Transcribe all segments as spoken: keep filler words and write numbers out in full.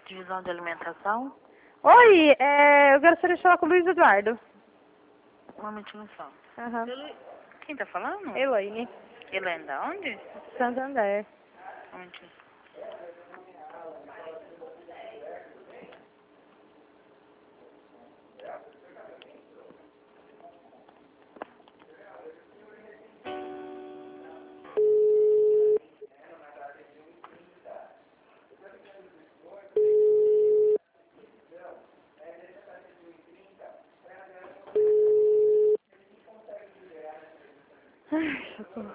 Divisão de alimentação. Oi, é, eu gostaria de falar com o Luiz Eduardo. Um momentinho só. Aham. Ele- Quem tá falando? Elaine, Helene, da onde? Santander. Um momentinho. Ai, socorro.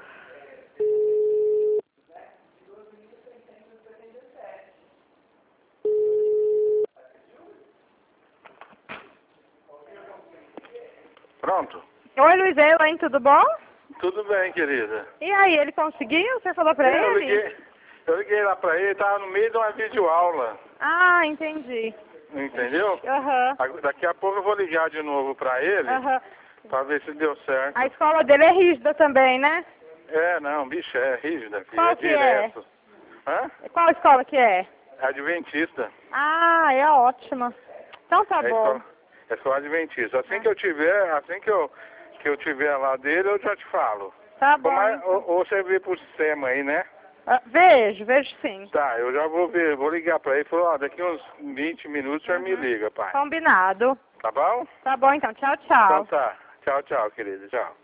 Pronto? Oi, Luiz, é Elaine, tudo bom? Tudo bem, querida. E aí, ele conseguiu? Você falou pra eu, ele? liguei, eu liguei lá pra ele, tava no meio de uma videoaula. Ah, entendi. Entendeu? Aham, Ag- Daqui a pouco eu vou ligar de novo pra ele, aham. pra ver se deu certo. A escola dele é rígida também, né? É, não, bicho, é rígida, filho, Qual é que é? direto. Hã? Qual escola que é? É adventista. Ah, é ótima. Então tá é bom. escola, é escola adventista. Assim que eu tiver, assim que eu, que eu tiver lá dele, eu já te falo. Tá bom. Mas, então. ou, ou você vê por sistema aí, né? Ah, vejo, vejo sim. Tá, eu já vou ver, vou ligar pra ele e falar, ó, daqui uns vinte minutos o senhor me Uhum. liga, pai. Combinado. Tá bom? Tá bom então, tchau, tchau. Então tá. Tchau, tchau, querido. Tchau.